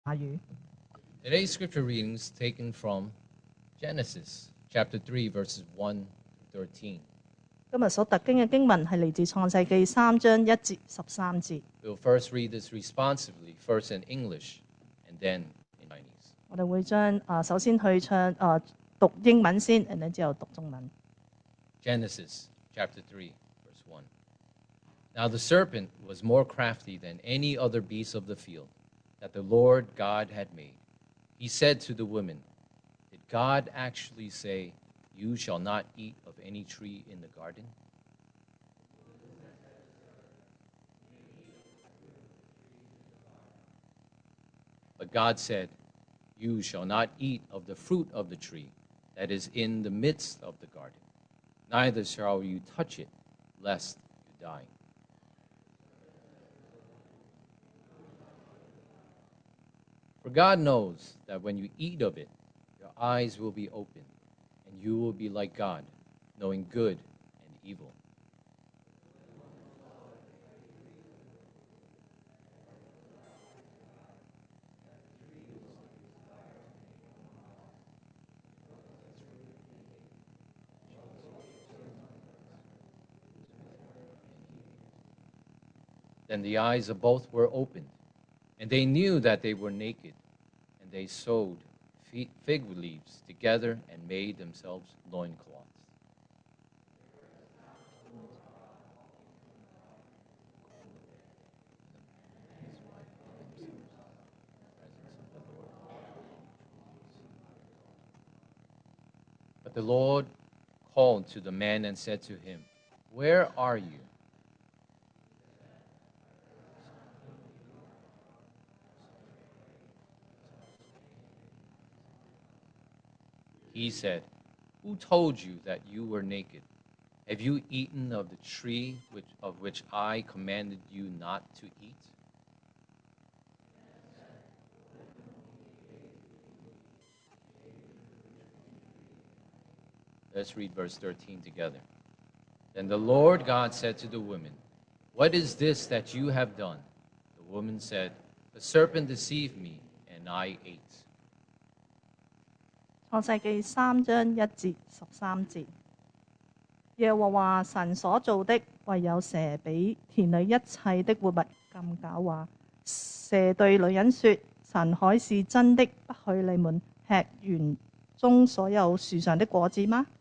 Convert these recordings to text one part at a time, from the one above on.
語。 Today's scripture reading is taken from Genesis chapter 3, verses 1 to 13. 今日所讀經嘅經文係嚟自創世記3章1至13節。 We'll first read this responsively, first in English and then in Chinese. 我哋會首先去讀英文先，然後之後讀中文。 Genesis chapter 3, verse 1. Now the serpent was more crafty than any other beast of the field that the Lord God had made. He said to the woman, Did God actually say, You shall not eat of any tree in the garden? But God said, You shall not eat of the fruit of the tree that is in the midst of the garden, neither shall you touch it, lest you die. For God knows that when you eat of it, your eyes will be opened, and you will be like God, knowing good and evil. Then the eyes of both were opened, and they knew that they were naked, and they sewed fig leaves together and made themselves loincloths. But the Lord called to the man and said to him, Where are you? He said, Who told you that you were naked? Have you eaten of the tree of which I commanded you not to eat? Let's read verse 13 together. Then the Lord God said to the woman, What is this that you have done? The woman said, The serpent deceived me, and I ate. 創世記3章1至13節，耶和華神所造的，唯有蛇比田裏一切的活物更狡猾。蛇對女人說：神海是真的，不許你們吃園中所有樹上的果子嗎？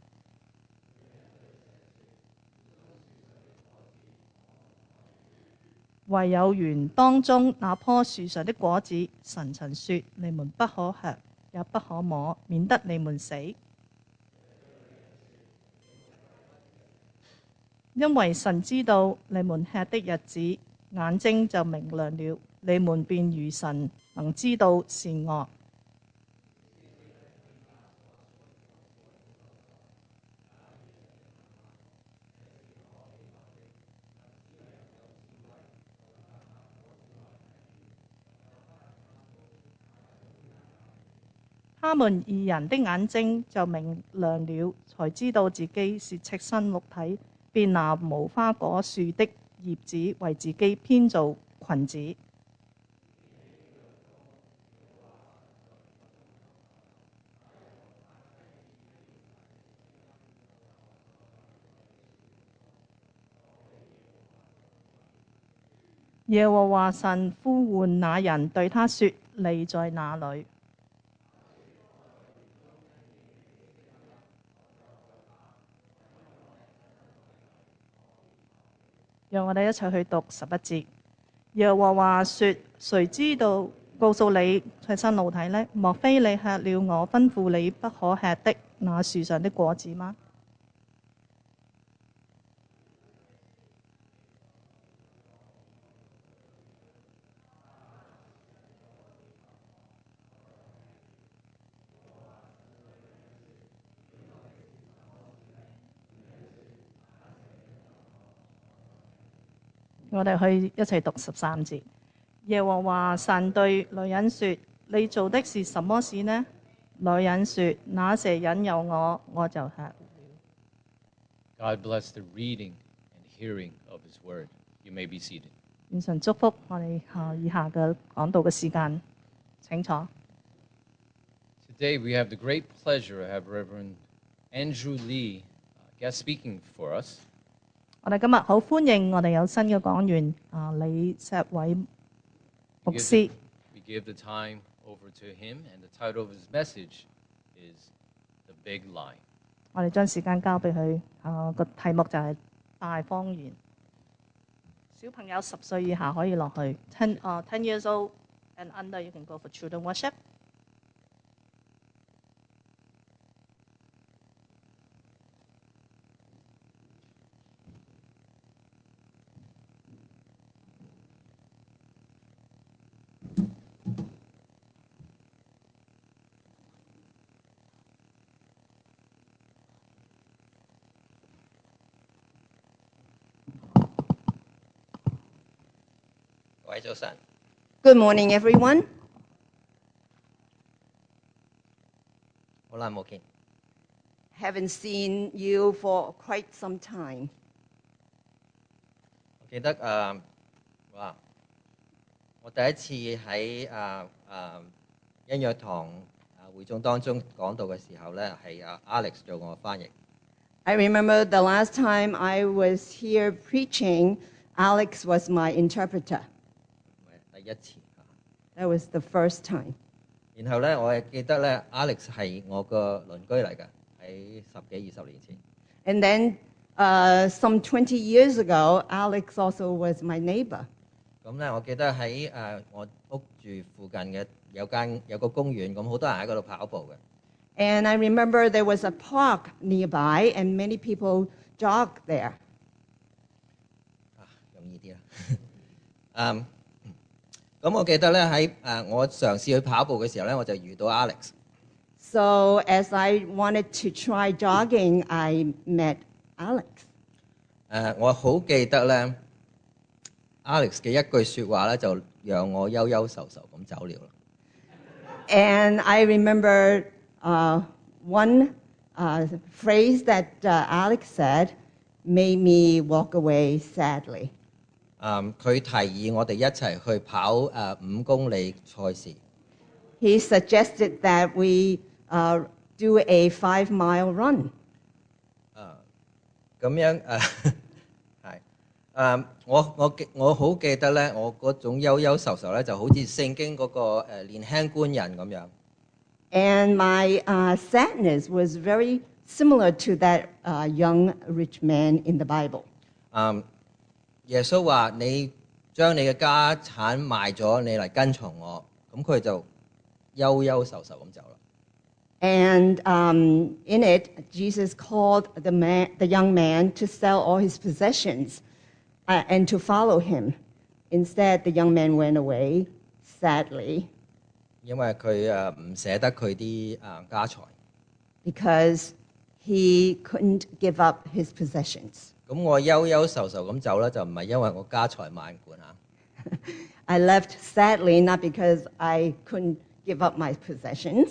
唯有園當中那棵樹上的果子，神曾說：你們不可吃，也不可摸，免得你們死。因為神知道你們吃的日子，眼睛就明亮了，你們便如神，能知道善惡。他們二人的眼睛就明亮了，才知道自己是赤身露體，便拿無花果樹的葉子為自己編造裙子。耶和華神呼喚那人，對他說：你在哪裏？讓我哋一齊去讀11節。耶和華說：誰知道告訴你赤身露體呢？莫非你吃了我吩咐你不可吃的那樹上的果子嗎？我哋去一齊讀13節。耶和華神對女人說：你做的是什麼事呢？女人說：那蛇引誘我，我就吃了。 God bless the reading and hearing of His word. You may be seated. 願神祝福我哋以下嘅講道嘅時間。 請坐。 Today we have the great pleasure to have Reverend Andrew Lee guest speaking for us. 我哋今日好歡迎我哋有新嘅講員李石偉牧師。 We give the time over to him, and the title of his message is The Big Lie. 我哋將時間交俾佢，個題目就係大謊言。小朋友10歲以下可以落去，10 years old and under you can go for children worship。 各位早晨， Good morning, everyone. 好耐冇見。 Haven't seen you for quite some time. 我記得我第一次喺恩約堂會眾當中講道嘅時候咧，係Alex 做我嘅翻譯。 I remember the last time I was here preaching, Alex was my interpreter. 第一次。 That was the first time. 然後咧，我係記得咧，Alex 係我個鄰居嚟嘅，喺10幾20年前。 And then some 20 years ago, Alex also was my neighbor. 咁咧，我記得喺我屋住附近嘅有個公園，咁好多人喺嗰度跑步嘅。 And I remember there was a park nearby, and many people jogged there. 容易啲啦。咁我記得咧喺我嘗試去跑步嘅時候咧，我就遇到 Alex。 So as I wanted to try jogging, I met Alex. 我好記得咧 ，Alex 嘅一句説話咧，就讓我憂憂愁愁咁走了啦。 And I remember one phrase that Alex said made me walk away sadly. 佢提議我哋一齊去跑5公里賽事。 He suggested that we do a 5-mile run. 咁樣係我好記得咧，我嗰種憂憂愁愁咧，就好似聖經嗰個年輕官人咁樣。 And my sadness was very similar to that young rich man in the Bible. 耶穌話：你將你嘅家產賣咗，你嚟跟從我。咁佢就憂憂愁愁咁走啦。 And in it, Jesus called the young man to sell all his possessions and to follow him. Instead, the young man went away sadly 因為佢唔捨得佢啲家財。 because he couldn't give up his possessions. 咁我憂憂愁愁咁走咧，就唔係因為我家財萬貫嚇。 I left sadly not because I couldn't give up my possessions.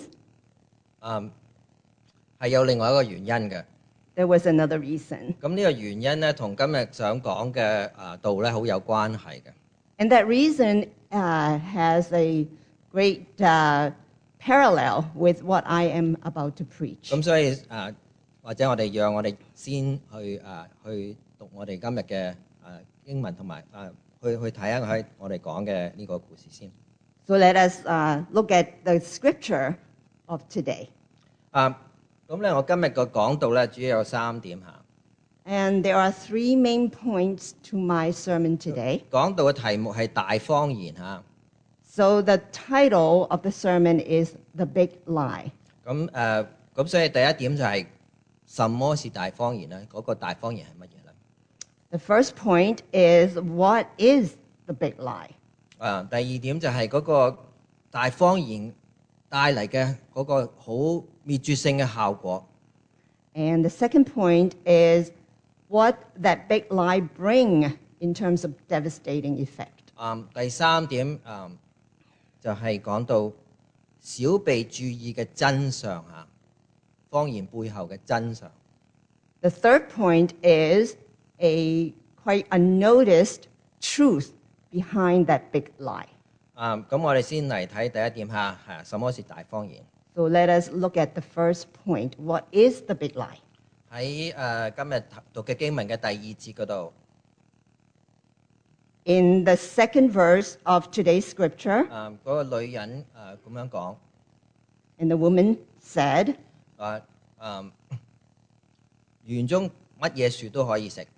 係有另外一個原因嘅。 There was another reason. 咁呢個原因咧，同今日想講嘅道咧好有關係嘅。 And that reason has a great parallel with what I am about to preach. 咁所以或者讓我哋先去讀我哋今日嘅經文，同埋去睇下我哋講嘅呢個故事先。 So let us look at the scripture of today. 咁咧，我今日個講道咧，主要有3點嚇。 And there are 3 main points to my sermon today. 講道嘅題目係大謊言嚇。 So the title of the sermon is The Big Lie. 咁所以第一點就係什麼是大謊言咧？嗰個大謊言係乜嘢咧？ The first point is, what is the big lie? 第二點就係嗰個大謊言帶嚟嘅嗰個好滅絕性嘅效果。 And the second point is what that big lie bring in terms of devastating effect. 第三點就係講到少被注意嘅真相嚇，謊言背後嘅真相。 The third point is a quite unnoticed truth behind that big lie. 咁我哋先嚟睇第一點嚇，什麼是大謊言？ So let us look at the first point. What is the big lie? 喺今日讀嘅經文嘅第二節嗰度， In the second verse of today's scripture, 嗰個女人咁樣講， and the woman said, 話園中乜嘢樹都可以食，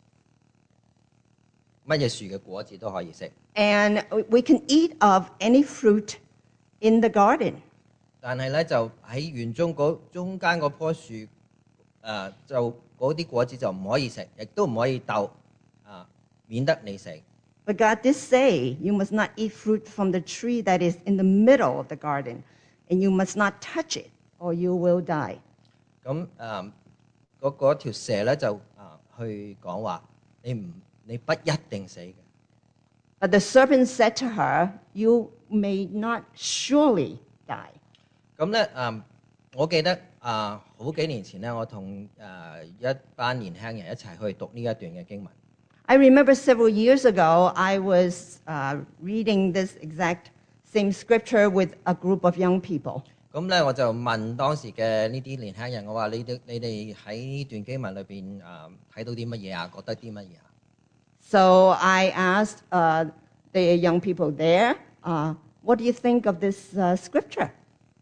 乜嘢樹嘅果子都可以食， and we can eat of any fruit in the garden. 但係咧就喺園中中間嗰棵樹，就嗰啲果子就唔可以食，亦都唔可以鬥，免得你死。 But God did say, you must not eat fruit from the tree that is in the middle of the garden, and you must not touch it, or you will die. 咁嗰條蛇咧就去講話，你不一定死嘅。 But the serpent said to her, you may not surely die. 咁咧我記得好幾年前咧，我同一班年輕人一齊去讀呢一段嘅經文。 I remember several years ago, I was reading this exact same scripture with a group of young people. 咁咧我就問當時嘅呢啲年輕人，我話你哋喺呢段經文裏邊睇到啲乜嘢啊？覺得啲乜嘢啊？ So I asked the young people there, what do you think of this scripture?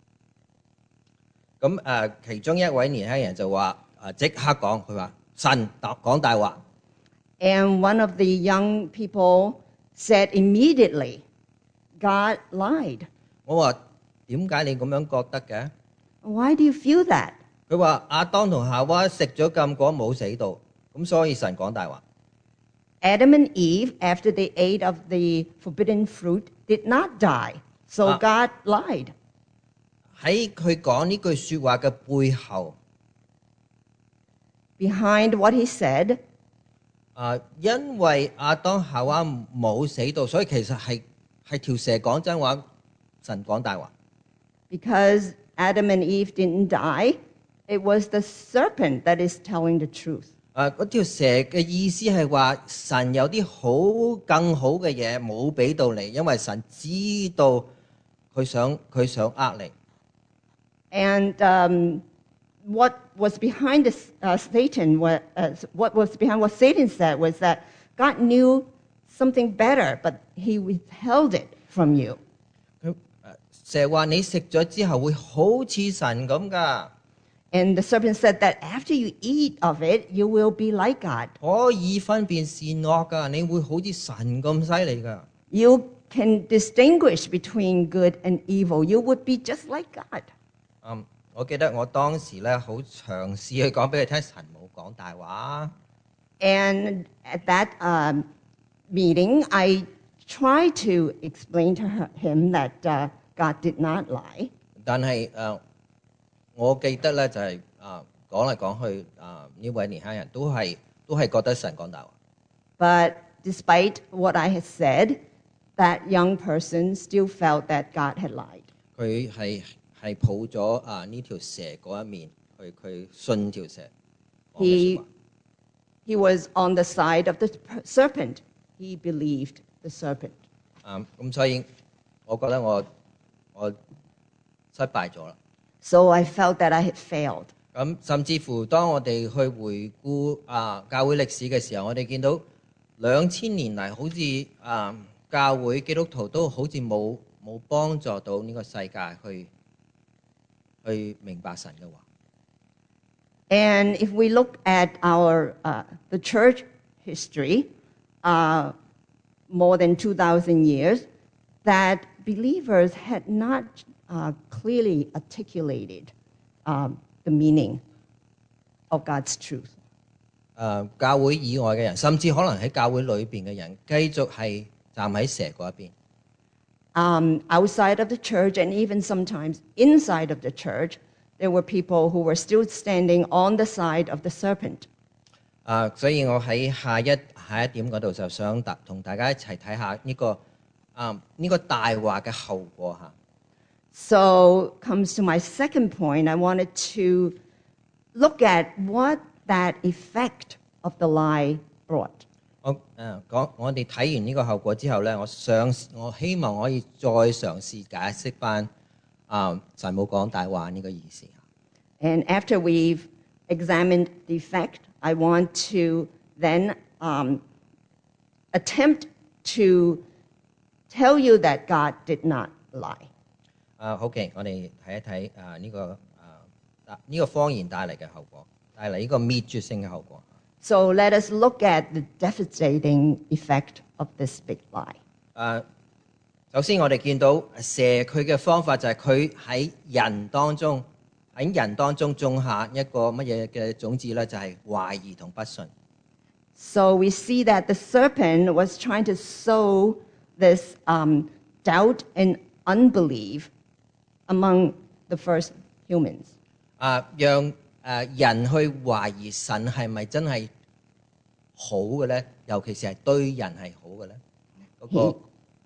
咁其中一位年輕人就話即刻講，佢話神講大話。 And one of the young people said immediately, God lied. 我話點解你咁樣覺得嘅？ Why do you feel that? 佢話亞當同夏娃食咗禁果冇死到，咁所以神講大話。 Adam and Eve, after they ate of the forbidden fruit, did not die. So God lied. 喺佢講呢句説話嘅背後， Behind what he said, 因為亞當夏娃冇死到，所以其實係條蛇講真話，神講大話。 because Adam and Eve didn't die, it was the serpent that is telling the truth. 嗰條蛇嘅意思係話神有啲更好嘅嘢冇俾到你，因為神知道佢想呃你。 And what was behind Satan, what was behind what Satan said was that God knew something better, but he withheld it from you. 蛇話你食咗之後會好似神咁㗎， And the serpent said that after you eat of it, you will be like God. 可以分辨善惡㗎，你會好似神咁犀利㗎。 You can distinguish between good and evil. You would be just like God. 我記得我當時咧好嘗試去講俾佢聽，神冇講大話。 And at that meeting, I tried to explain to him that God did not lie. 但係我記得咧就係講嚟講去呢位年輕人都係覺得神講大話。 But despite what I had said, that young person still felt that God had lied. 佢係抱咗呢條蛇嗰一面，佢信條蛇講嘅説話。 He was on the side of the serpent. He believed the serpent. 咁所以我覺得我失敗咗啦。 So I felt that I had failed. 咁甚至乎當我哋去回顧教會歷史嘅時候，我哋見到2000年嚟好似教會基督徒都好似冇幫助到呢個世界去明白神嘅話。 And if we look at our the church history, more than 2,000 years, that believers had not clearly articulated the meaning of God's truth. 教會以外嘅人，甚至可能喺教會裏邊嘅人，繼續係站喺蛇嗰一邊。 Outside of the church and even sometimes inside of the church, there were people who were still standing on the side of the serpent. 所以我喺下一點嗰度就想同大家一齊睇下呢個大話嘅後果嚇。 So comes to my second point. I wanted to look at what that effect of the lie brought. 我哋睇完呢個後果之後咧，我希望可以再嘗試解釋翻神冇講大話呢個意思。 And after we've examined the effect, I want to then attempt to tell you that God did not lie. 好嘅，我哋睇一睇呢個謊言帶嚟嘅後果，帶嚟呢個滅絕性嘅後果。 So let us look at the devastating effect of this big lie. 首先我哋見到蛇佢嘅方法就係佢喺人當中種下一個乜嘢嘅種子咧，就係懷疑同不信。 So we see that the serpent was trying to sow this doubt and unbelief among the first humans. 讓人去懷疑神係咪真係好嘅咧？尤其是係對人係好嘅咧？嗰個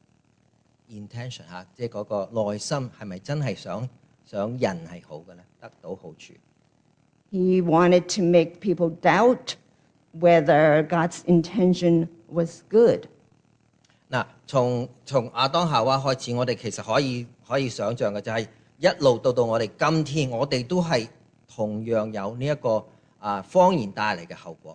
intention 嚇，即係嗰個內心係咪真係想人係好嘅咧？得到好處。 He wanted to make people doubt whether God's intention was good. 嗱，從亞當夏娃開始，我哋其實可以想像嘅就係一路到我哋今天，我哋都係同樣有呢一個謊言帶嚟嘅後果。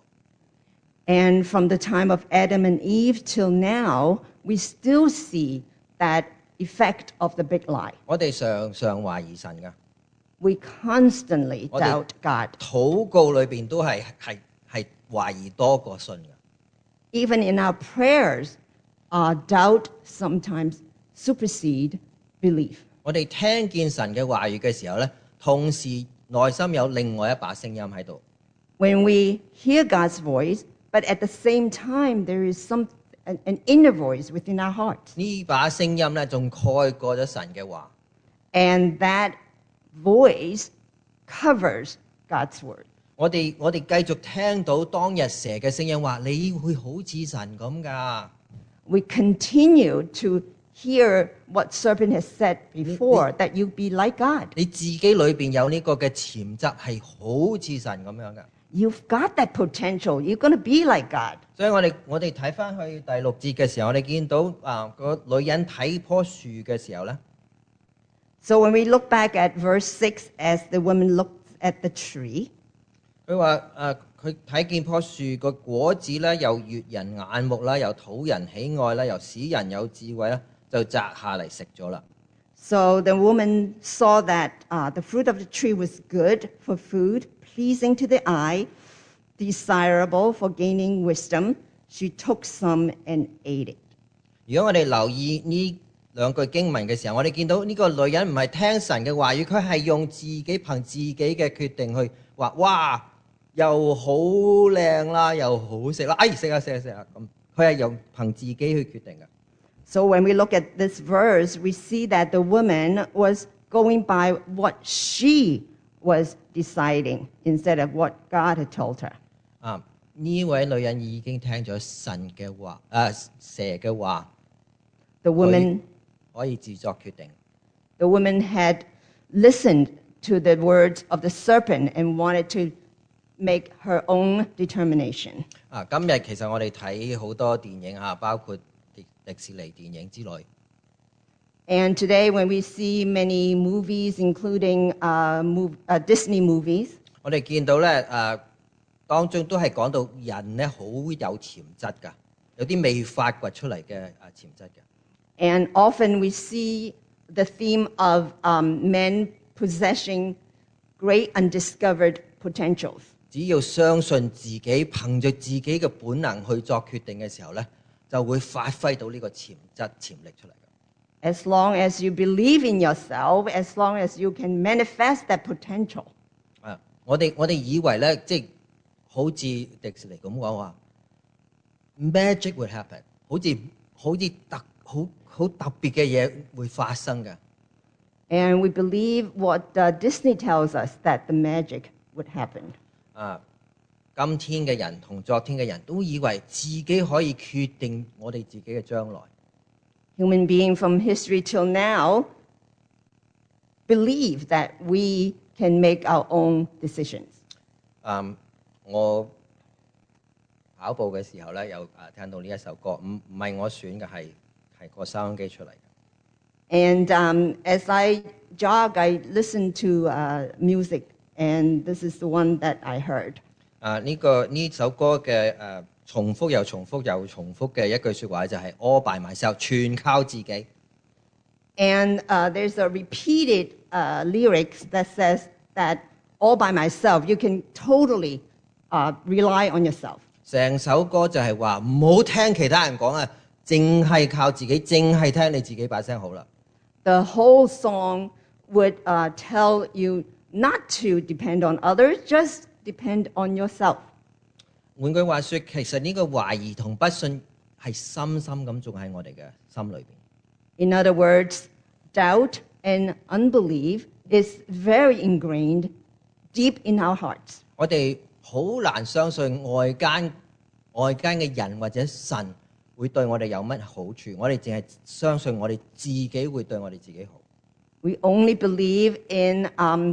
And from the time of Adam and Eve till now, we still see that effect of the big lie. 我哋常常懷疑神㗎， We constantly 我哋 doubt God. 禱告裏邊都係懷疑多過信嘅。 Even in our prayers, doubt sometimes supersede belief. 我哋聽見神嘅話語嘅時候咧，同時內心有另外一把聲音喺度。 When we hear God's voice, but at the same time, there is an inner voice within our hearts. 呢把聲音咧，仲蓋過咗神嘅話。 And that voice covers God's word. 我哋繼續聽到當日蛇嘅聲音話：你會好似神咁㗎。 We continue to hear what serpent has said before, that you be like God. 你自己裏邊有呢個嘅潛質係好似神咁樣㗎。 You've got that potential. You're going to be like God. 所以我哋睇翻去第6節嘅時候，我哋見到個女人睇棵樹嘅時候咧， So when we look back at verse 6, as the woman looked at the tree, 佢話佢睇見棵樹個果子咧，又悅人眼目啦，又討人喜愛啦，又使人有智慧啦，就摘下嚟食咗啦。 so the woman saw that the fruit of the tree was good for food, pleasing to the eye, desirable for gaining wisdom. She took some and ate it. 如果我哋留意呢兩句經文嘅時候，我哋見到呢個女人唔係聽神嘅話語，佢係用憑自己嘅決定去話：哇，又好靚啦，又好食啦，哎食啊咁。佢係用憑自己去決定嘅。 So when we look at this verse, we see that the woman was going by what she was deciding instead of what God had told her. 呢位女人已經聽咗神嘅話，蛇嘅話， The woman 可以自作決定。 The woman had listened to the words of the serpent and wanted to make her own determination. 今日其實我哋睇好多電影包括迪士尼電影之類。 And today, when we see many movies, including Disney movies, 我哋見到咧當中都係講到人咧好有潛質㗎，有啲未發掘出嚟嘅潛質嘅。 and often we see the theme of men possessing great undiscovered potentials. 只要相信自己，憑着自己嘅本能去作決定嘅時候咧，就會發揮到呢個潛力出嚟。 As long as you believe in yourself, as long as you can manifest that potential. 我哋以為咧，即係好似迪士尼咁講話 ，magic would happen， 好似好特別嘅嘢會發生嘅。 And we believe what Disney tells us, that the magic would happen. 今天嘅人同昨天嘅人都以為自己可以決定我哋自己嘅將來。 Human beings from history till now believe that we can make our own decisions. 我跑步嘅時候咧，有聽到呢一首歌，唔係我選嘅，係個收音機出嚟嘅。 And as I jog, I listen to music, and this is the one that I heard. 呢首歌嘅重複又重複又重複嘅一句説話就係 All by myself， 全靠自己。 And there's a repeated lyrics that says that all by myself, you can totally rely on yourself. 成首歌就係話唔好聽其他人講啊，淨係靠自己，淨係聽你自己把聲好啦。 The whole song would tell you not to depend on others, just depend on yourself. 換句話說，其實呢個懷疑同不信係深深咁種喺我哋嘅心裏邊。 In other words, doubt and unbelief is very ingrained deep in our hearts. 我哋好難相信外間嘅人或者神會對我哋有乜好處，我哋淨係相信我哋自己會對我哋自己好。 We only believe in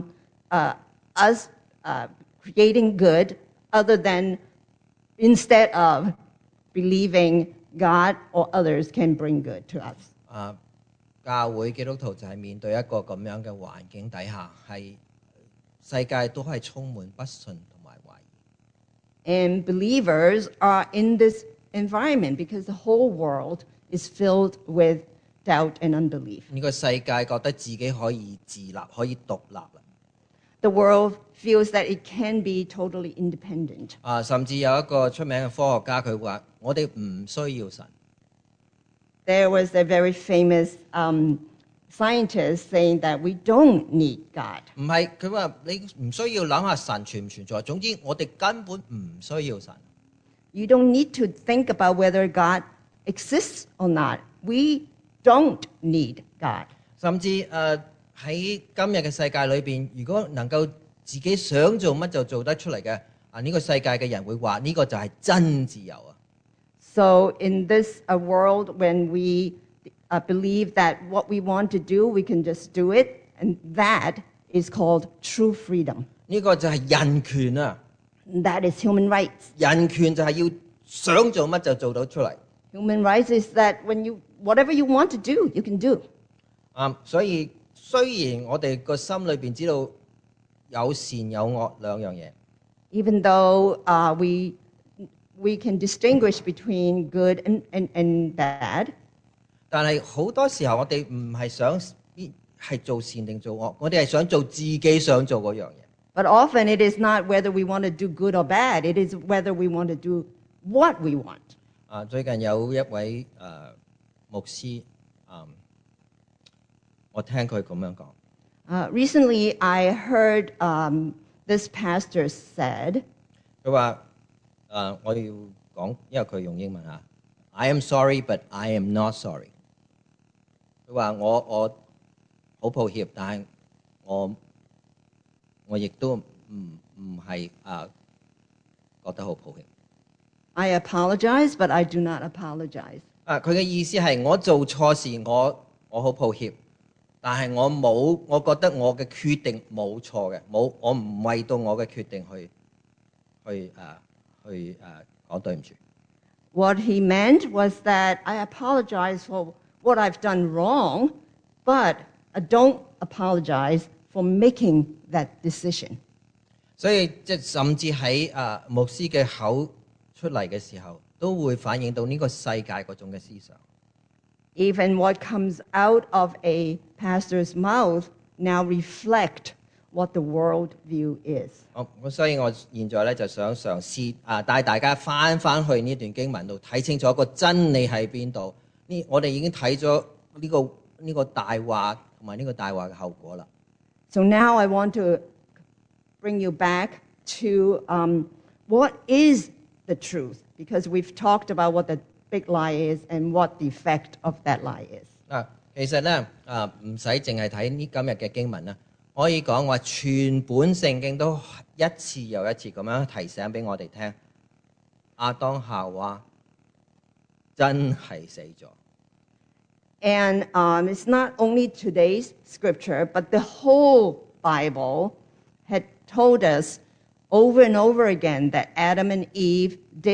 us creating good other than instead of believing God or others can bring good to us. 教會基督徒就係面對一個咁樣嘅環境底下，係世界都係充滿不信同埋懷疑。 And believers are in this environment because the whole world is filled with doubt and unbelief. 呢個世界覺得自己可以自立，可以獨立啦。 The world feels that it can be totally independent. 甚至有一個出名嘅科學家，佢話：我哋唔需要神。 There was a very famous scientist saying that we don't need God. 唔係，佢話你唔需要諗下神存唔存在，總之我哋根本唔需要神。 You don't need to think about whether God exists or not. We don't need God. 甚至喺今日嘅世界裏邊，如果能夠自己想做乜就做得出嚟嘅，呢個世界嘅人會話呢個就係真自由啊！ So in this world, when we believe that what we want to do, we can just do it, and that is called true freedom. 呢個就係人權啊！ That is human rights. 人權就係要想做乜就做到出嚟。 Human rights is that whatever you want to do, you can do. 所以雖然我哋個心裏邊知道有善有惡兩樣嘢， Even though we can distinguish between good and bad, 但係好多時候我哋唔係想係做善定做惡，我哋係想做自己想做嗰樣嘢。 but often it is not whether we want to do good or bad, it is whether we want to do what we want. 最近有一位牧師，我聽佢咁樣講。 Recently, I heard this pastor said, 佢話我要講，因為佢用英文嚇 ，I am sorry, but I am not sorry。佢話我好抱歉，但係我亦都唔係覺得好抱歉。 I apologize, but I do not apologize. 佢嘅意思係我做錯事，我好抱歉，但係我覺得我嘅決定冇錯嘅，我唔為到我嘅決定去講對唔住。 What he meant was that I apologize for what I've done wrong, but I don't apologize for making that decision. 所以即係甚至喺牧師嘅口出嚟嘅時候，都會反映到呢個世界嗰種嘅思想。 Even what comes out of a pastor's mouth now reflect what the world view is. 所以我現在咧就想嘗試帶大家翻去呢段經文度睇清楚個真理喺邊度。我哋已經睇咗呢個大話同埋呢個大話嘅後果啦。 So now I want to bring you back to what is the truth, because we've talked about what the big lie is and what the effect of that lie is. 其實咧唔使淨係睇呢今日嘅經文啦，可以講話全本聖經都一次又一次咁樣提醒俾我哋聽，亞當夏娃真係死咗。 And it's not only today's scripture, but the whole Bible had told us over and over again that Adam and Eve did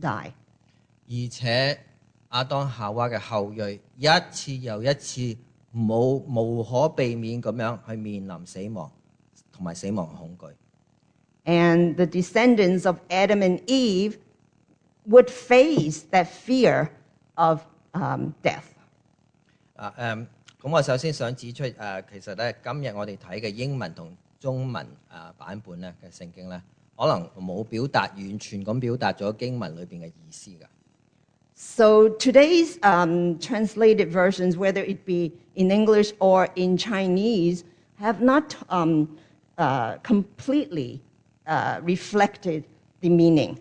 die. 而且亞當夏娃嘅後裔一次又一次無可避免咁樣去面臨死亡同埋死亡嘅恐懼。 And the descendants of Adam and Eve would face that fear of death. 咁我首先想指出其實咧今日我哋睇嘅英文同中文版本咧嘅聖經咧，可能冇完全咁表達咗經文裏邊嘅意思㗎。 So today's translated versions, whether it be in English or in Chinese, have not completely reflected the meaning.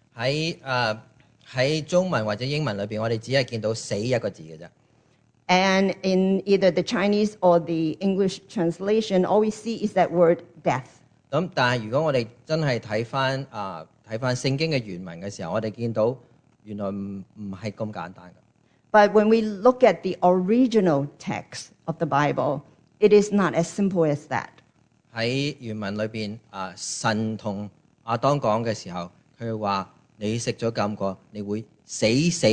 喺中文或者英文裏邊，我哋只係見到死一個字嘅啫。 And in either the Chinese or the English translation, all we see is that word death. 咁但係如果我哋真係睇翻聖經嘅原文嘅時候，我哋見到原來唔係咁簡單嘅。 But when we look at the original text of the Bible, it is not as simple as that. 喺原文裏邊神同亞當講嘅時候，佢話你食咗禁果，你會死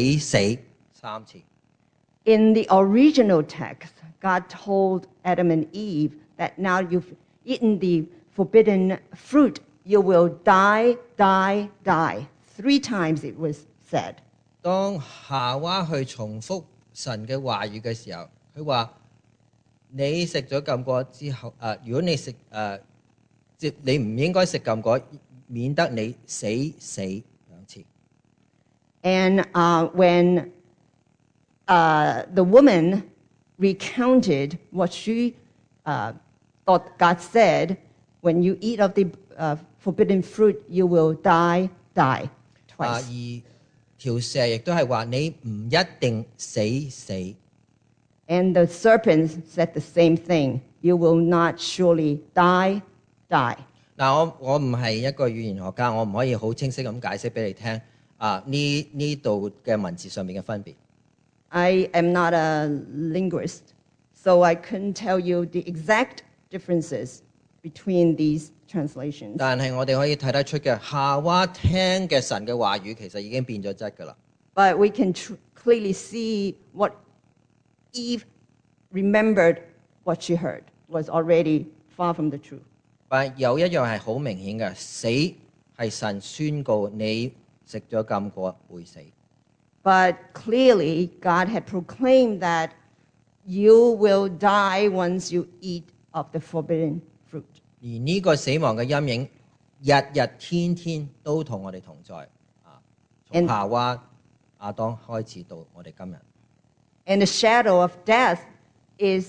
3次。 In the original text, God told Adam and Eve that now you've eaten the forbidden fruit, you will die, die, die. 3 times it was said. 當夏娃去重複神嘅話語嘅時候，佢話你食咗禁果之後，如果你你唔應該食禁果，免得你死2次。 And when the woman recounted what she thought God said, when you eat of the forbidden fruit, you will die, die, 而 twice. 條蛇亦都係話你唔一定死。 And the serpent said the same thing. You will not surely die, die. 嗱，我唔係一個語言學家，我唔可以好清晰咁解釋俾你聽呢度嘅文字上面嘅分別。 I am not a linguist, so I couldn't tell you the exact differences between these translations. 但係我哋可以睇得出嘅，夏娃聽嘅神嘅話語其實已經變咗質㗎啦。 But we can clearly see what Eve remembered what she heard was already far from the truth. 但有一樣係好明顯嘅，死係神宣告你食咗禁果會死。 But clearly, God had proclaimed that you will die once you eat of the forbidden fruit. 而呢個死亡嘅陰影，日天天都同我哋同在。從夏娃、亞當開始到我哋今日。 And the shadow of death is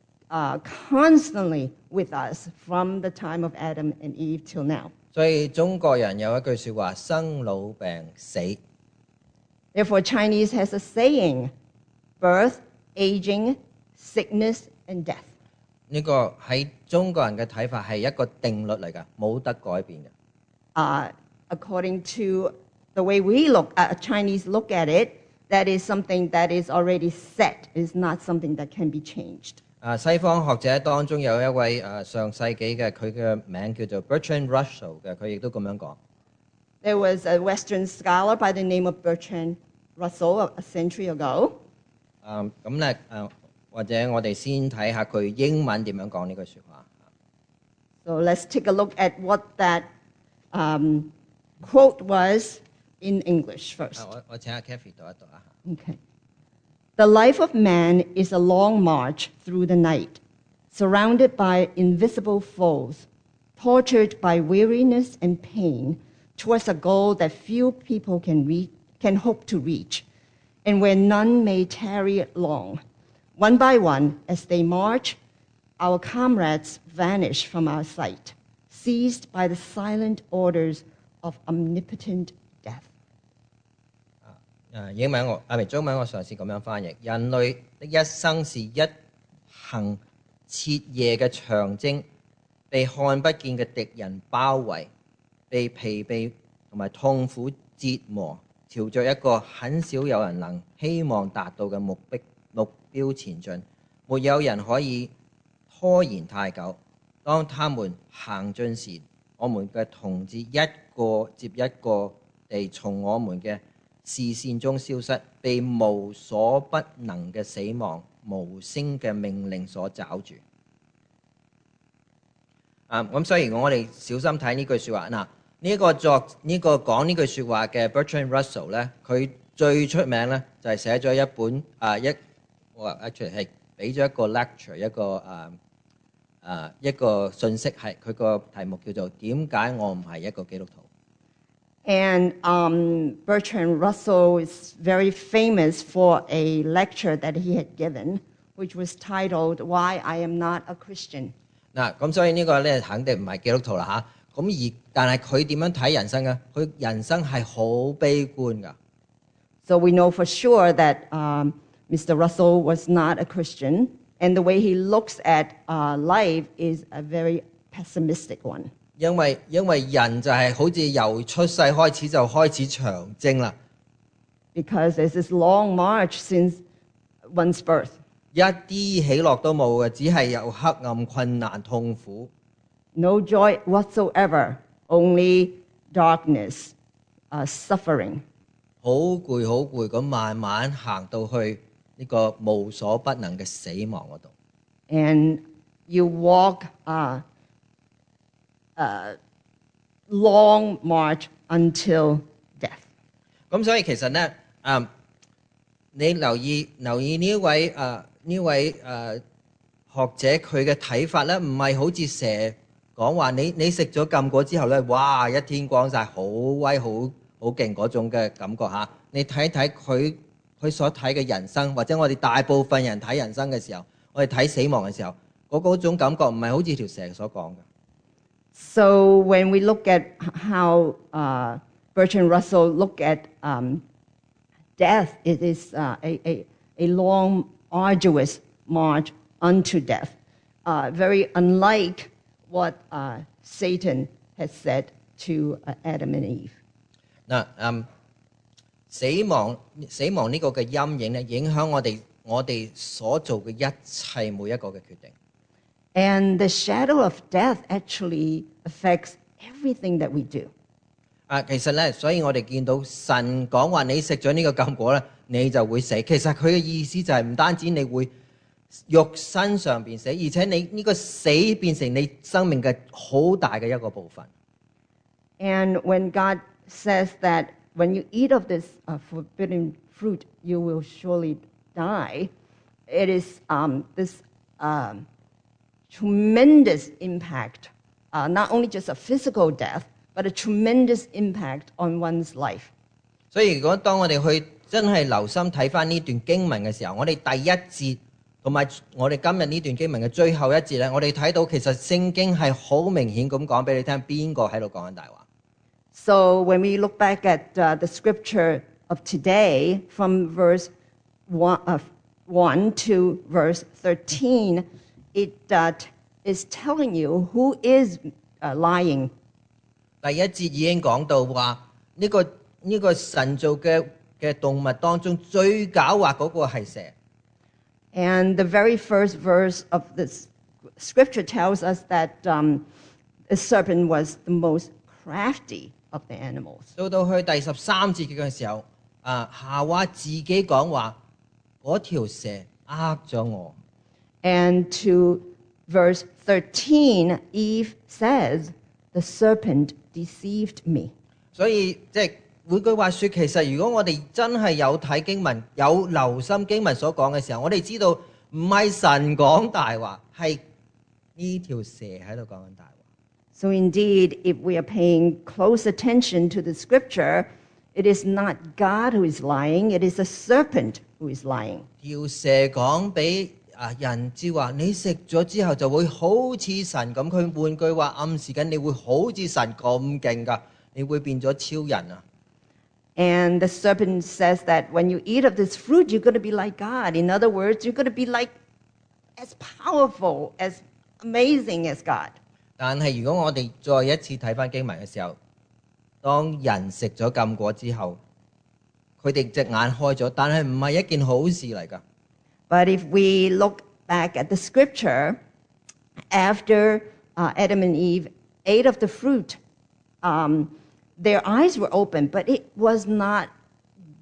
constantly with us from the time of Adam and Eve till now. 所以中國人有一句説話：生老病死。 Therefore, Chinese has a saying, birth, aging, sickness, and death. 呢個喺中國人嘅睇法係一個定律嚟㗎，冇得改變嘅。 According to the way we Chinese look at it, that is something that is already set. It's not something that can be changed. 西方學者當中有一位上世紀嘅，佢嘅名叫做 Bertrand Russell 嘅，佢亦都咁樣講。 There was a Western scholar by the name of Bertrand Russell a century ago. 咁咧或者我哋先睇下佢英文點樣講呢句説話。 So let's take a look at what that quote was in English first. 我請阿 Kathy 讀一讀啊。 Okay. The life of man is a long march through the night, surrounded by invisible foes, tortured by weariness and pain, towards a goal that few people can hope to reach, and where none may tarry long. One by one, as they march, our comrades vanish from our sight, seized by the silent orders of omnipotent death. 中文我嘗試咁樣翻譯：人類的一生是一行徹夜嘅長征，被看不見嘅敵人包圍，被疲憊同埋痛苦折磨，朝着一個很少有人能希望達到嘅目標前進。沒有人可以拖延太久。當他們行進時，我們嘅同志一個接一個地從我們嘅視線中消失，被無所不能嘅死亡、無聲嘅命令所抓住。咁所以我哋小心睇呢句説話。嗱，講呢句説話嘅 Bertrand Russell 咧，佢最出名咧就係寫咗一本actually 係俾咗一個 lecture 一個信息，係佢個題目叫做點解我唔係一個基督徒。 And Bertrand Russell is very famous for a lecture that he had given, which was titled "Why I Am Not a Christian." 嗱，咁所以呢個咧肯定唔係基督徒啦嚇。但係佢點樣睇人生嘅？佢人生係好悲觀㗎。 So we know for sure that Mr. Russell was not a Christian, and the way he looks at life is a very pessimistic one. 因為人就係好似由出世開始就開始長征啦。 Because there's this long march since one's birth. 一啲喜樂都冇嘅，只係有黑暗、困難、痛苦。 No joy whatsoever, only darkness, suffering. 好攰咁慢慢行到去呢個無所不能嘅死亡嗰度。 And you walk long march until death. 咁所以其實咧，你留意呢位學者佢嘅睇法咧，唔係好似蛇講話你食咗禁果之後咧，哇一天光晒，好威好勁嗰種嘅感覺嚇。你睇睇佢所睇嘅人生，或者我哋大部分人睇人生嘅時候，我哋睇死亡嘅時候，嗰種感覺唔係好似條蛇所講嘅。 So when we look at how Bertrand Russell looked at death, it is a long, arduous march unto death, very unlike what Satan has said to Adam and Eve. 嗱，死亡呢個嘅陰影咧，影響我哋所做嘅一切每一個嘅決定。 And the shadow of death actually affects everything that we do. 其實咧，所以我哋見到神講話你食咗呢個禁果咧，你就會死。其實佢嘅意思就係唔單止你會肉身上邊死，而且你呢個死變成你生命嘅好大嘅一個部分。 And when God says that when you eat of this forbidden fruit, you will surely die, it is this tremendous impact, not only just a physical death, but a tremendous impact on one's life. 所以如果當我哋去真係留心睇翻呢段經文嘅時候，我哋第一節同埋我哋今日呢段經文嘅最後一節咧，我哋睇到其實聖經係好明顯咁講俾你聽，邊個喺度講緊大話。 So when we look back at the scripture of today, from verse 1 to verse 13, it is telling you who is lying. 第一節已經講到話呢個神造嘅動物當中最狡猾嗰個係蛇。 And the very first verse of this scripture tells us that the serpent was the most crafty of the animals. 到去第13節嘅時候，夏娃自己講話嗰條蛇呃咗我。 And to verse 13, Eve says, "The serpent deceived me." 所以即係換句話說，其實如果我哋真係有睇經文，有留心經文所講嘅時候，我哋知道唔係神講大話，係呢條蛇喺度講緊大話。 So indeed, if we are paying close attention to the scripture, it is not God who is lying, it is the serpent who is lying. 條蛇講俾人知話，你食咗之後就會好似神咁。佢換句話暗示緊你會好似神咁勁㗎，你會變咗超人啊！ And the serpent says that when you eat of this fruit, you're going to be like God. In other words, you're going to be like as powerful, as amazing as God. 但係如果我哋再一次睇翻經文嘅時候，當人食咗禁果之後，佢哋隻眼開咗，但係唔係一件好事嚟㗎。 But if we look back at the scripture, after Adam and Eve ate of the fruit, their eyes were open, but it was not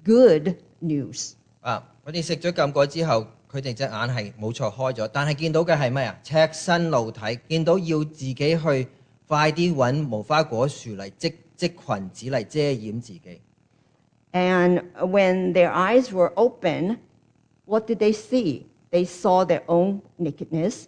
good news. 佢哋食咗禁果之後，佢哋隻眼係冇錯開咗，但係見到嘅係咩啊？赤身露體，見到要自己去快啲揾無花果樹嚟織裙子嚟遮掩自己。 And when their eyes were open, what did they see? They saw their own nakedness.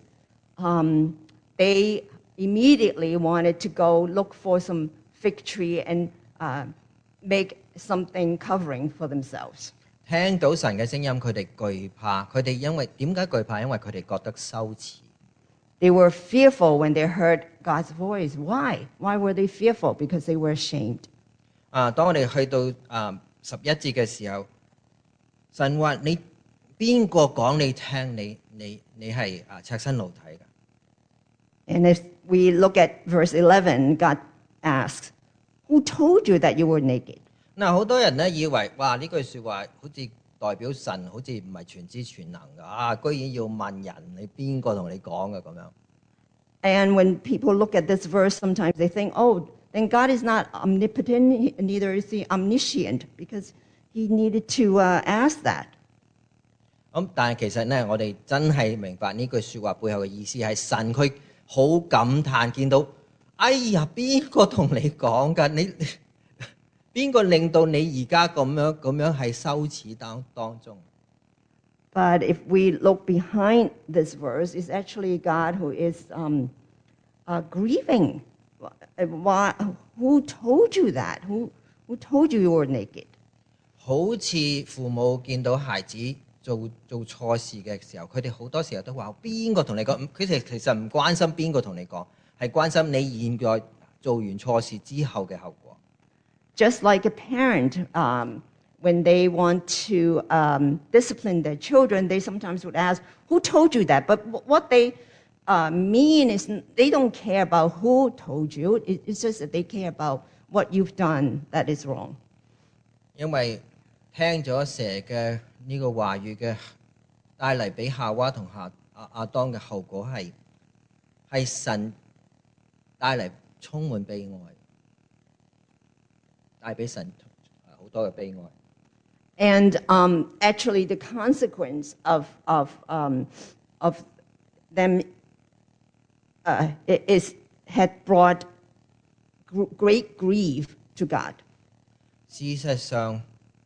They immediately wanted to go look for some fig tree and make something covering for themselves. 聽到神嘅聲音，佢哋懼怕。佢哋因為點解懼怕？因為佢哋覺得羞恥。 They were fearful when they heard God's voice. Why? Why were they fearful? Because they were ashamed. 當我哋去到11節嘅時候，神話你邊個講你聽？你係赤身露體㗎？ And if we look at verse 11, God asks, "Who told you that you were naked?" 好多人咧以為哇呢句説話好似代表神好似唔係全知全能㗎居然要問人你邊個同你講嘅咁樣。 And when people look at this verse, sometimes they think, oh, then God is not omnipotent, neither is he omniscient, because he needed to ask that. 但係其實咧，我哋真係明白呢句説話背後嘅意思係神佢好感嘆，見到哎呀邊個同你講㗎？你邊個令到你而家咁樣係羞恥當中？ But if we look behind this verse, it's actually God who is grieving. Why, who told you that? Who told you you were naked? 好似父母見到孩子做錯事嘅時候，佢哋好多時候都話邊個同你講？佢哋其實唔關心邊個同你講，係關心你現在做完錯事之後嘅後果。 Just like a parent, when they want to discipline their children, they sometimes would ask, "Who told you that?" But what they mean is they don't care about who told you. It's just that they care about what you've done that is wrong. 因為聽咗蛇嘅呢個話語嘅帶嚟俾夏娃同亞當嘅後果係神帶嚟充滿悲哀，帶俾神好多嘅悲哀。 And actually, the consequence of them had brought great grief to God. 事實上，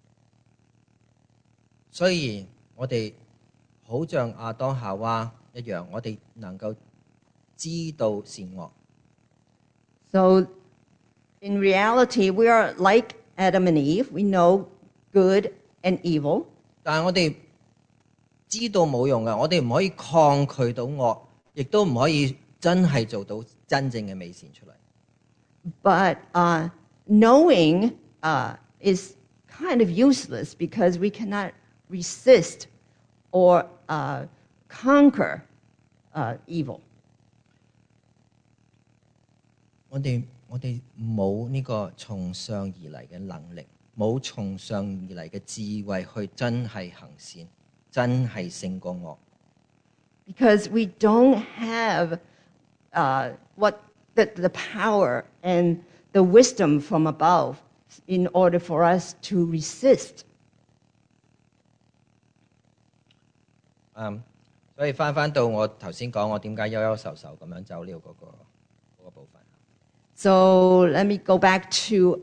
雖然我哋好像亞當夏娃一樣，我哋能夠知道善惡。 So, in reality, we are like Adam and Eve. We know good and evil. 但係我哋知道冇用㗎，我哋唔可以抗拒到惡，亦都唔可以真係做到真正嘅美善出嚟。 But knowing is kind of useless because we cannot resist or conquer evil. 我哋冇呢個從上而嚟嘅能力，冇從上而嚟嘅智慧去真係行善，真係勝過惡。 Because we don't have the power and the wisdom from above in order for us to resist. 所以翻到我頭先講，我點解憂憂愁愁咁樣走了嗰個部分。 So let me go back to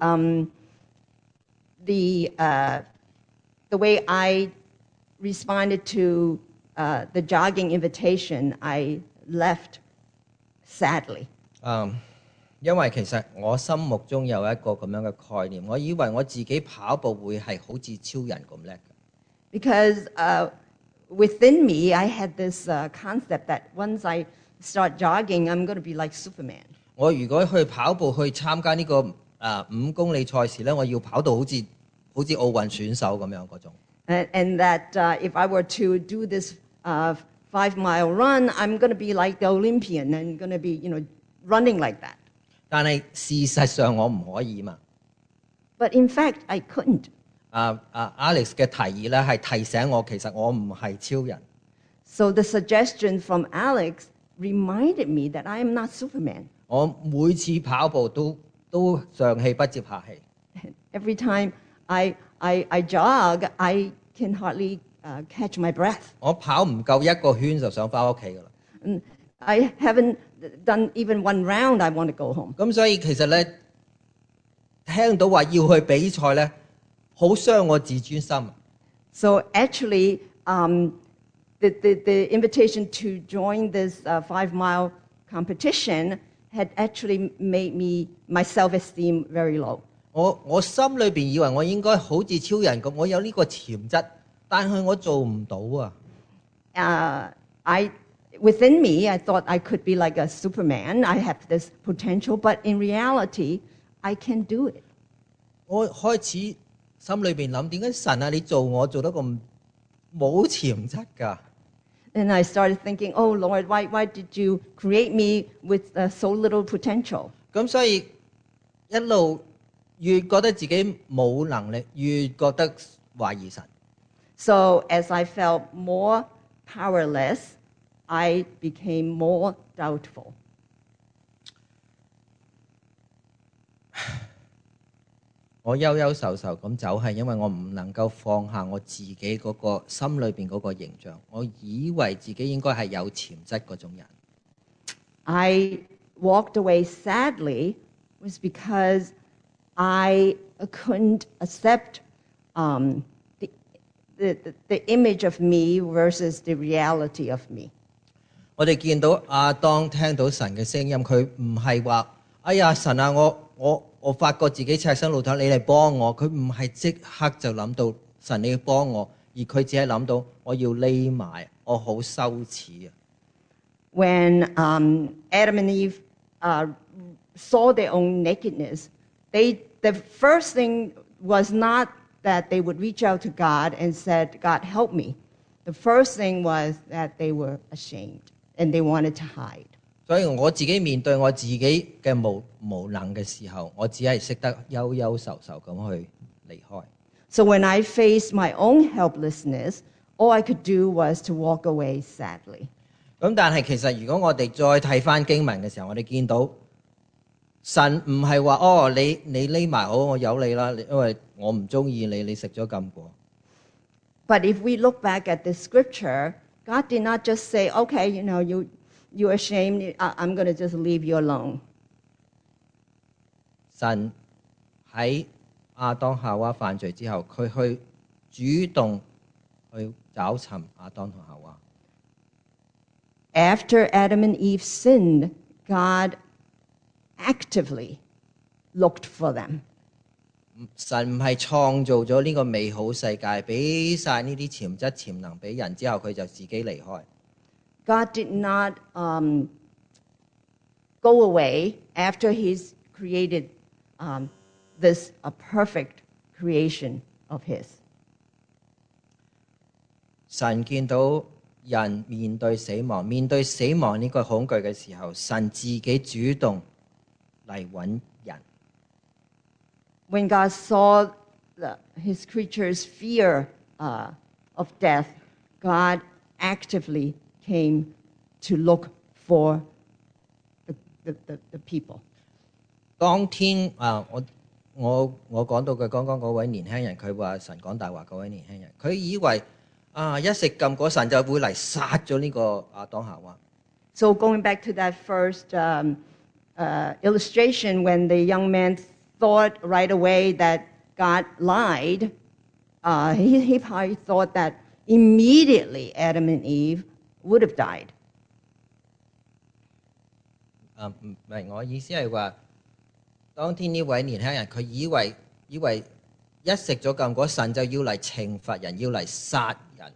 the way I responded to the jogging invitation. I left sadly. 因為其實我心目中有一個咁樣嘅概念，我以為我自己跑步會係好似超人咁叻嘅。 Because within me, I had this concept that once I start jogging, I'm going to be like Superman. 我如果去跑步去參加呢個5公里賽事咧，我要跑到好似奧運選手咁樣嗰種。 And that if I were to do this 5-mile run, I'm going to be like the Olympian and going to be, running like that. 但係事實上我唔可以嘛。 But in fact, I couldn't. Alex 嘅提議咧係提醒我，其實我唔係超人。 So the suggestion from Alex reminded me that I am not Superman. 我每次跑步都上氣不接下氣。 Every time I I jog, I can hardly catch my breath. 我跑唔夠一個圈就想翻屋企㗎啦。 And I haven't done even one round, I want to go home. 咁所以其實咧，聽到話要去比賽咧，好傷我自尊心。 So actually, the invitation to join this 5-mile competition had actually made my self-esteem very low. 我心裏邊以為我應該好似超人咁，我有呢個潛質，但係我做唔到啊。 Within me, I thought I could be like a Superman. I have this potential, but in reality, I can't do it. 我開始心裏邊諗，點解神啊，你做我做得咁冇潛質㗎？ And I started thinking, oh Lord, why did you create me with so little potential? 咁所以一路越覺得自己冇能力，越覺得懷疑神。 So as I felt more powerless, I became more doubtful. 我憂憂愁愁咁走，係因為我唔能夠放下我自己嗰個心裏邊嗰個形象。我以為自己應該係有潛質嗰種人。 I walked away sadly was because I couldn't accept the image of me versus the reality of me. 我哋見到亞當聽到神嘅聲音，佢唔係話：哎呀神啊，我發覺自己赤身露體，你嚟幫我。佢唔係即刻就諗到神你要幫我，而佢只係諗到我要匿埋，我好羞恥啊！ When Adam and Eve saw their own nakedness, the first thing was not that they would reach out to God and said, God, help me. The first thing was that they were ashamed and they wanted to hide. 所以我自己面對我自己嘅無能嘅時候，我只係識得憂憂愁愁咁去離開。 So when I faced my own helplessness, all I could do was to walk away sadly. 咁但係其實如果我哋再睇翻經文嘅時候，我哋見到神唔係話哦，你匿埋好，我由你啦，因為我唔中意你，你食咗禁果。 But if we look back at the scripture, God did not just say, okay, you're ashamed, I'm going to just leave you alone. 神喺亞當夏娃犯罪之後，佢去主動去找尋亞當同夏娃。 After Adam and Eve sinned, God actively looked for them. 神唔係創造咗呢個美好世界，俾晒呢啲潛質潛能俾人之後，佢就自己離開。 God did not go away after He's created this perfect creation of His. 神見到人面對死亡呢個恐懼嘅時候，神自己主動嚟揾人。 When God saw His creatures' fear of death, God actively came to look for the people. 當天我講到嘅剛剛嗰位年輕人，佢話神講大話嗰位年輕人，佢以為一食禁果神就會嚟殺咗呢個亞當夏娃。 So going back to that first illustration, when the young man thought right away that God lied, he probably thought that immediately Adam and Eve would have died. 唔係，我意思係話，當天呢位年輕人佢以為一食咗禁果神就要嚟懲罰人，要嚟殺人。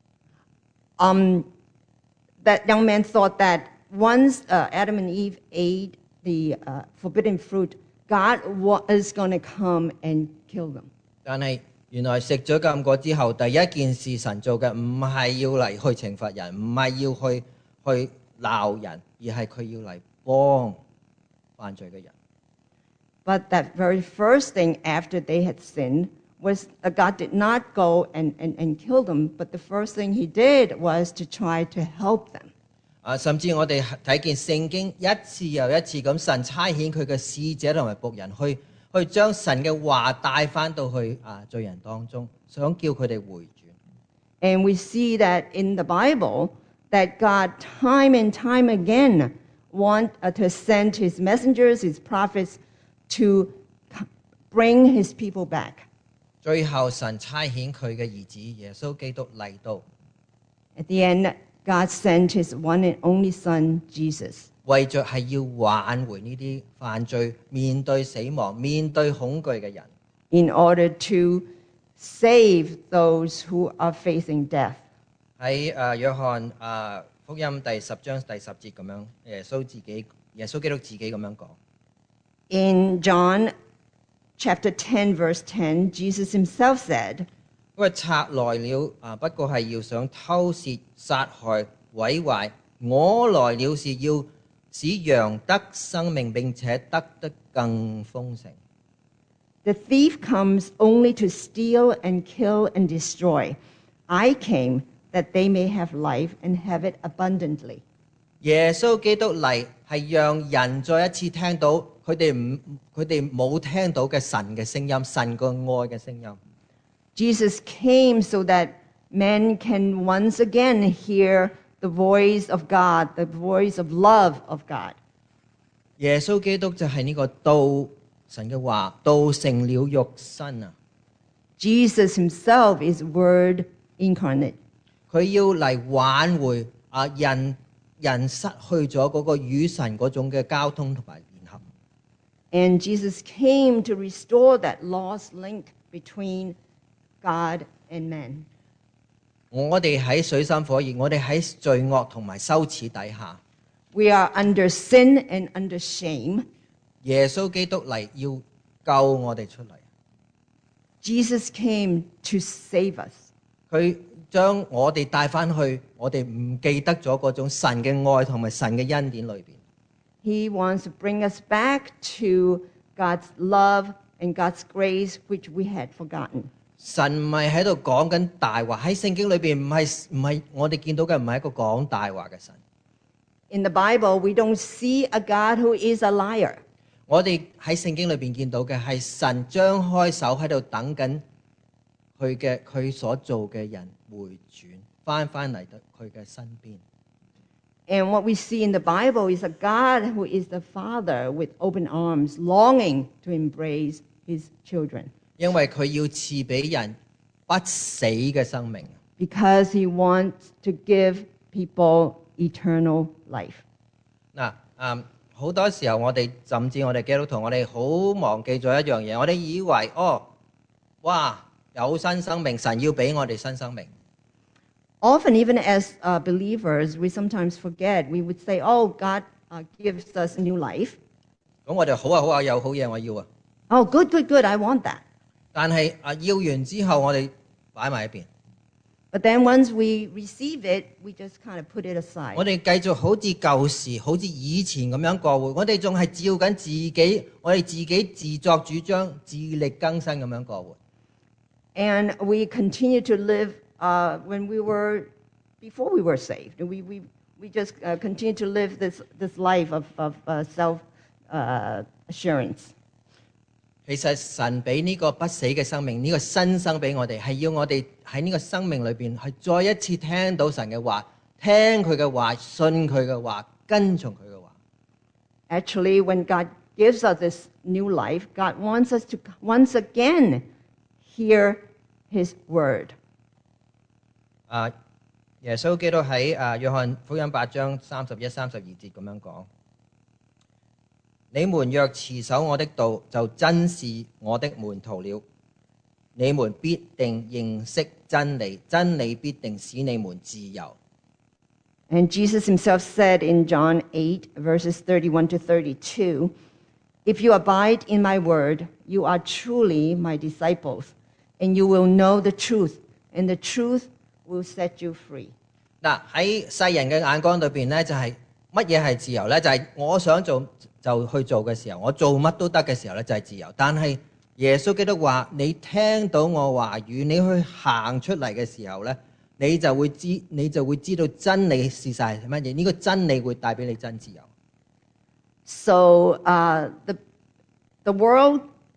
That young man thought that once Adam and Eve ate the forbidden fruit, God was going to come and kill them. 但係原來食咗禁果之後，第一件事神做嘅唔係要嚟去懲罰人，唔係要去鬧人，而係佢要嚟幫犯罪嘅人。 But that very first thing after they had sinned was God did not go and kill them, but the first thing He did was to try to help them. 甚至我哋睇見聖經一次又一次咁，神差遣佢嘅使者同埋僕人去將神嘅話帶翻到去罪人當中，想叫佢哋回轉。 And we see that in the Bible that God time and time again want to send his messengers, his prophets to bring his people back. 最後神差遣佢嘅兒子耶穌基督嚟到， At the end, God sent his one and only son, Jesus. 為着係要挽回呢啲犯罪、面對死亡、面對恐懼嘅人。 In order to save those who are facing death. 喺約翰福音第10章第10節咁樣，耶穌基督自己咁樣講。 In John chapter 10, verse 10, Jesus himself said, 因為賊來了不過係要想偷竊、殺害、毀壞，我來了是要使羊得生命，並且得更豐盛。 The thief comes only to steal and kill and destroy. I came that they may have life and have it abundantly. 耶穌基督嚟係讓人再一次聽到佢哋冇聽到嘅神嘅聲音，神個愛嘅聲音。 Jesus came so that men can once again hear the voice of God, the voice of love of God. 耶穌基督就係呢個道，神嘅話，道成了肉身啊！ Jesus himself is Word incarnate. 佢要嚟挽回人失去咗嗰個與神嗰種嘅交通同埋聯合。 And Jesus came to restore that lost link between God and man. 我哋喺水深火熱，我哋喺罪惡同埋羞恥底下， We are under sin and under shame. 耶穌基督嚟要救我哋出嚟。 Jesus came to save us. 佢將我哋帶翻去我哋唔記得咗嗰種神嘅愛同埋神嘅恩典裏邊。 He wants to bring us back to God's love and God's grace, which we had forgotten. 神唔係喺度講緊大話，喺聖經裏邊唔係我哋見到嘅唔係一個講大話嘅神。 In the Bible, we don't see a God who is a liar. 我哋喺聖經裏邊見到嘅係神張開手喺度等緊佢所做嘅人回轉，翻嚟到佢嘅身邊。 And what we see in the Bible is a God who is the Father with open arms, longing to embrace his children. 因為佢要賜俾人不死嘅生命。 Because he wants to give people eternal life. 好多時候甚至我哋基督徒，我哋好忘記咗一樣嘢，我哋以為有新生命，神要俾我哋新生命。 Often, even as believers, we sometimes forget. We would say, oh, God gives us new life. 咁我哋好啊，有好嘢我要啊。 Oh, good, good, good, I want that. 但係要完之後，我哋擺埋一邊。 But then once we receive it, we just kind of put it aside. 我哋繼續好似舊時，好似以前咁樣過活，我哋仲係照緊自己，我哋自己自作主張、自力更生咁樣過活。 And we continue to live before we were saved. We just continue to live this life of self-assurance. 其實神俾呢個不死嘅生命，呢個新生俾我哋，係要我哋喺呢個生命裏邊，係再一次聽到神嘅話，聽佢嘅話，信佢嘅話，跟從佢嘅話。 Actually, when God gives us this new life, God wants us to once again hear His word. 耶穌基督喺約翰福音8章31、32節咁樣講：你們若持守我的道，就真是我的門徒了。你們必定認識真理，真理必定使你們自由。 And Jesus himself said in John 8, verses 31 to 32, If you abide in my word, you are truly my disciples, and you will know the truth, and the truth will set you free. 喺世人嘅眼光裏邊咧，就係乜嘢係自由咧？就係我想做就去做嘅時候，我做乜都得嘅時候咧，就係自由。但係耶穌基督話：你聽到我話語，你去行出嚟嘅時候咧，你就會知道真理是晒係乜嘢。呢個真理會帶俾你真自由。 So the world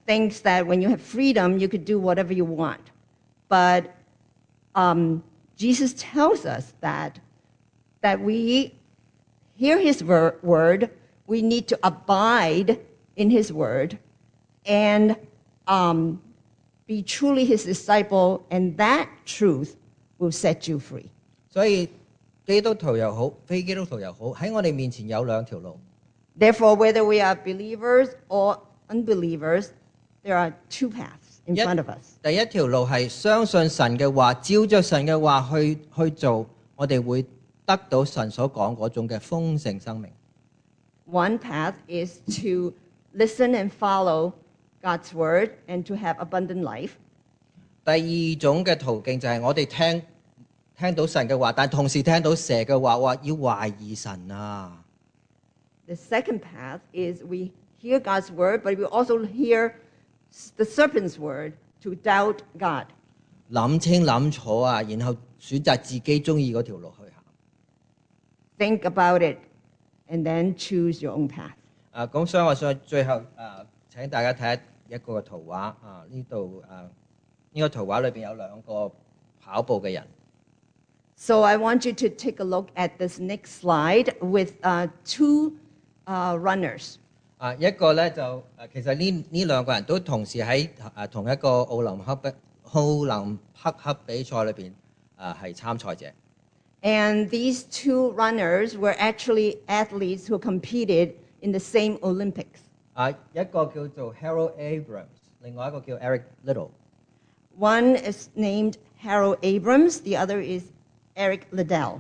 thinks that when you have freedom, you could do whatever you want. But Jesus tells us that we hear his word, we need to abide in his word, and be truly his disciple, and that truth will set you free. 所以基督徒又好，非基督徒又好，喺我哋面前有兩條路。 Therefore, whether we are believers or unbelievers, there are two paths in 一 front of us. 第一條路係相信神嘅話，照着神嘅話去做，我哋會得到神所講嗰種嘅豐盛生命。 One path is to listen and follow God's word and to have abundant life. 第二種嘅途徑就係我哋聽到神嘅話，但同時聽到蛇嘅話，話要懷疑神啊！ The second path is we hear God's word, but we also hear the serpent's word to doubt God. 諗清諗楚啊，然後選擇自己中意嗰條路去行。 Think about it and then choose your own path. 咁所以我想最後請大家睇一個圖畫啊，呢度呢個圖畫裏邊有兩個跑步嘅人。 So I want you to take a look at this next slide with two runners. 一個咧就其實呢兩個人都同時喺同一個奧林匹克比賽裏邊係參賽者。 And these two runners were actually athletes who competed in the same Olympics. 一個叫做 Harold Abrams， 另外一個叫 Eric Liddell。 One is named Harold Abrams, the other is Eric Liddell.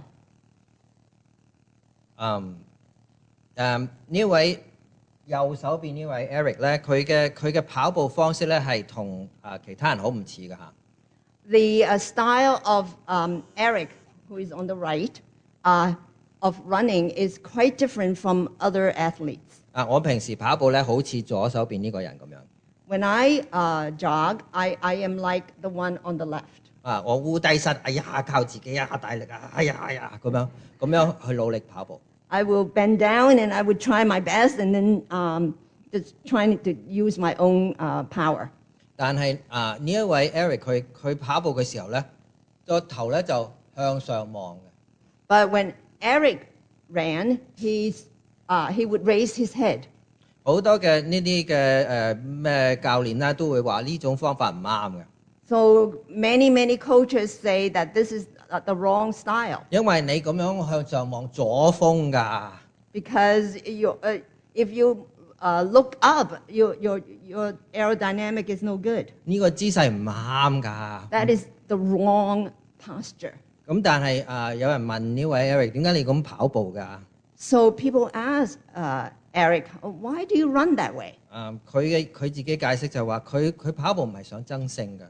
呢位右手邊呢位 Eric 咧，佢嘅跑步方式咧係同其他人好唔似嘅嚇。 The style of Eric, who is on the right, of running is quite different from other athletes. 我平時跑步咧，好似左手邊呢個人咁樣。 When I jog, I am like the one on the left. 我烏低身，哎呀，靠自己啊，大力啊，哎呀，咁樣去努力跑步。 I will bend down and I would try my best and then just trying to use my own power. 但係呢一位 Eric 佢跑步嘅時候咧，個頭咧就向上望嘅。 But when Eric ran, he would raise his head. 好多嘅呢啲嘅咩教練啦，都會話呢種方法唔啱嘅。 So many coaches say that this is the wrong style 因為你咁樣向上望左風㗎。 because if you look up, your aerodynamic is no good. 呢個姿勢唔啱㗎。 That is the wrong posture. 咁但係有人問呢位 Eric 點解你咁跑步㗎？ So people ask Eric, why do you run that way? 佢自己解釋就話佢跑步唔係想爭勝嘅。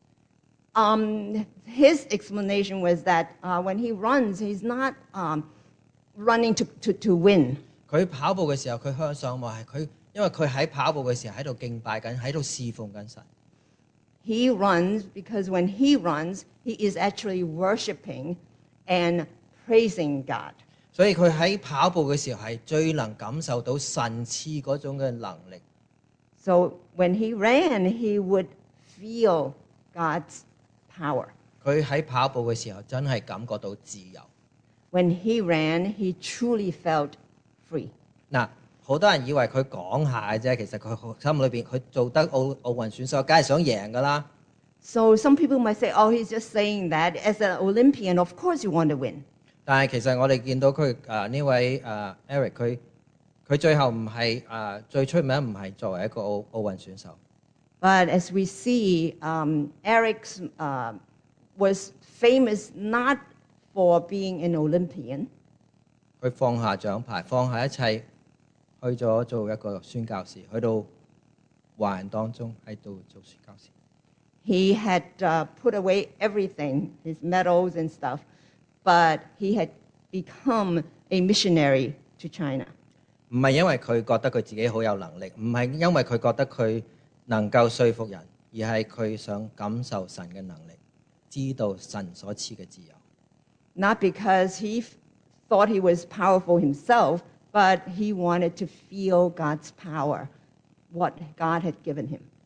His explanation was that when he runs, he's not running to win. 佢跑步嘅時候，佢向上望係因為佢喺跑步嘅時候喺度敬拜緊，喺度侍奉緊神。 He runs because when he runs, he is actually worshiping and praising God. 所以佢喺跑步嘅時候係最能感受到神賜嗰種嘅能力。 So when he ran, he would feel God's power. 佢喺跑步嘅時候真係感覺到自由。 When he ran, he truly felt free. 嗱，好多人以為佢講下嘅啫，其實佢心裏邊佢做得奧運選手，梗係想贏㗎啦。 So some people might say, oh, he's just saying that. As an Olympian, of course you want to win. 但係其實我哋見到佢呢位Eric 佢最後唔係最出名，唔係作為一個奧運選手。 But as we see, Eric was famous not for being an Olympian. 佢放下獎牌，放下一切，去咗做一個宣教士，去到華人當中喺度做宣教士。 He had put away everything, his medals and stuff, but he had become a missionary to China. 唔係因為佢覺得佢自己好有能力，唔係因為佢覺得佢能夠說服人，而係佢想感受神嘅能力，知道神所賜嘅自由。 Not because he thought he was powerful himself, but he wanted to feel God's power, what God had given him.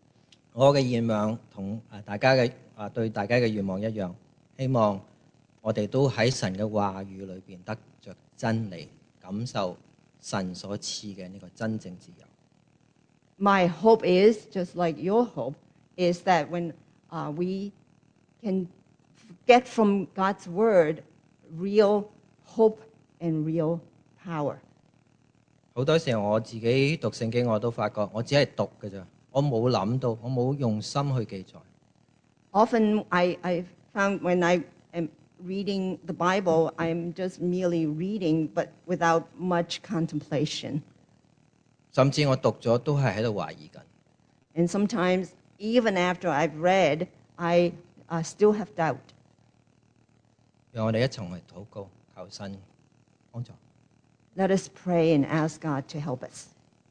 我嘅願望同大家嘅對大家嘅願望一樣，希望我哋都喺神嘅話語裏邊得着真理，感受神所賜嘅呢個真正自由。 My hope is, just like your hope, is that when we can get from God's word real hope and real power. 好多時候我自己讀聖經，我都發覺我只係讀嘅咋，我冇諗到，我冇用心去記載。 Often I found when I am reading the Bible, I'm just merely reading, but without much contemplation. 甚至我讀咗都係喺度懷疑緊。 And sometimes, even after I've read, I still have doubt. 讓我哋一齊去禱告，求神幫助。 Let us pray and ask God to help us.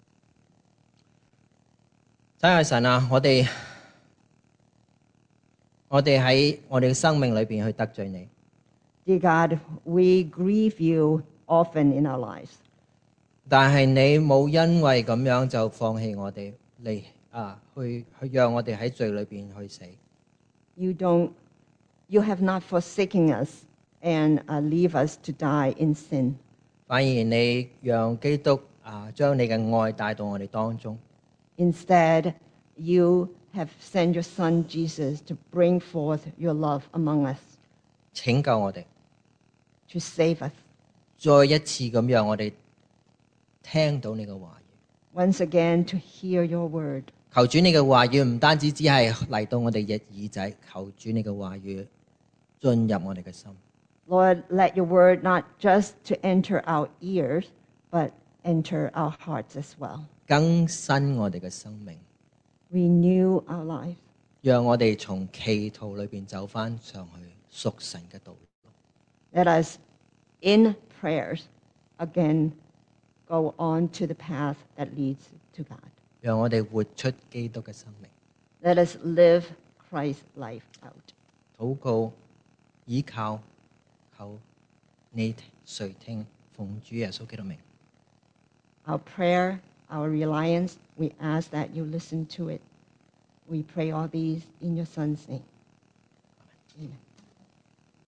真係神啊，我哋喺我哋嘅生命裏邊去得罪你， Dear God, we grieve you often in our lives. 但係你冇因為咁樣就放棄我哋嚟去讓我哋喺罪裏邊去死。 You have not forsaken us and leave us to die in sin. 反而你讓基督將你嘅愛帶到我哋當中， Instead, you have sent your son Jesus to bring forth your love among us, 拯救我哋， to save us. 再一次咁讓我哋聽到你嘅話語。 Once again, to hear your word. 求主你嘅話語唔單止只係嚟到我哋嘅耳仔，求主你嘅話語進入我哋嘅心。 Lord, let your word not just to enter our ears, but enter our hearts as well. 更新我哋嘅生命， Renew our lives. 讓我哋從歧途裏邊走翻上去屬神嘅道路。 Let us, in prayers, again go on to the path that leads to God. 讓我哋活出基督嘅生命。 Let us live Christ's life out. 禱告，依靠，求你垂聽，奉主耶穌基督名。 Our prayer, our reliance, we ask that you listen to it. We pray all these in your Son's name. Amen.